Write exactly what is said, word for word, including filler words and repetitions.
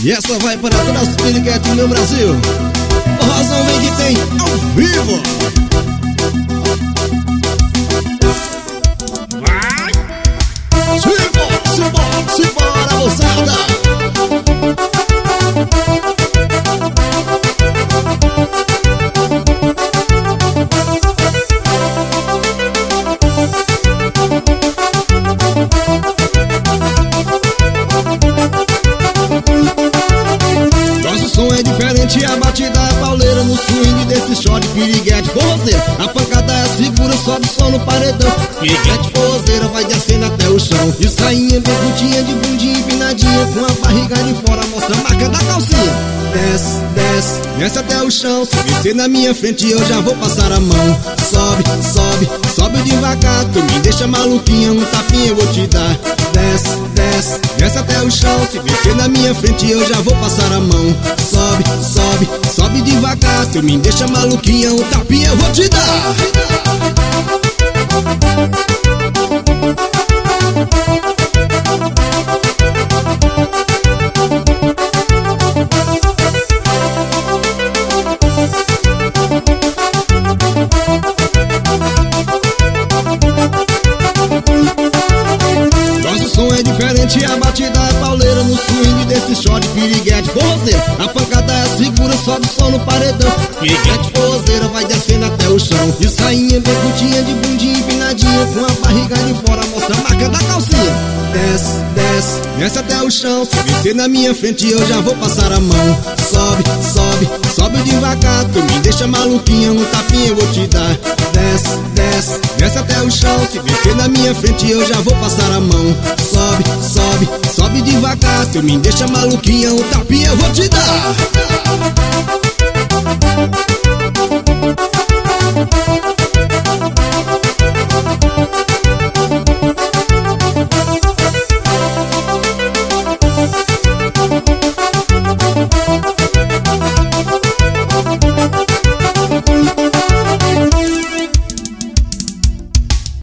E essa vai para todas as piriguetes do meu Brasil. O Rosão vem que tem ao vivo. Vai! Simbora, simbora, simbora, moçada! Nosso som é diferente, a batida é pauleira no swing desse shot, piriguete forrozeira. A pancada é segura, sobe som no paredão. Piriguete forrozeira vai descendo até o chão. E sainha bem curtinha, de bundinha empinadinha, com a barriga de fora, mostra a marca da calcinha. Desce, desce, desce até o chão. Se descer na minha frente eu já vou passar a mão. Sobe, sobe, sobe devagar. Tu me deixa maluquinha, um tapinha eu vou te dar. Desce, desce, desce até o chão. Se descer na minha frente eu já vou passar a mão. Sobe, sobe, sobe devagar. Tu me deixa maluquinha, um tapinha eu vou te dar. Nosso som é diferente, a batida é pauleira no swing desse shot, piriguete forrozeira. A pancada é segura, sobe som no paredão. Piriguete forrozeira vai descendo até o chão. E sainha bem curtinha, de bundinha empinadinha, com a barriga de fora, mostra a marca da calcinha. Desce, desce, desce até o chão. Se descer na minha frente eu já vou passar a mão. Sobe, sobe, sobe devagar. Tu me deixa maluquinha, um tapinha eu vou te dar. Desce, desce, desce até o chão. Se descer na minha frente eu já vou passar a mão. Sobe, sobe, sobe devagar. Tu me deixa maluquinha, um tapinha eu vou te dar.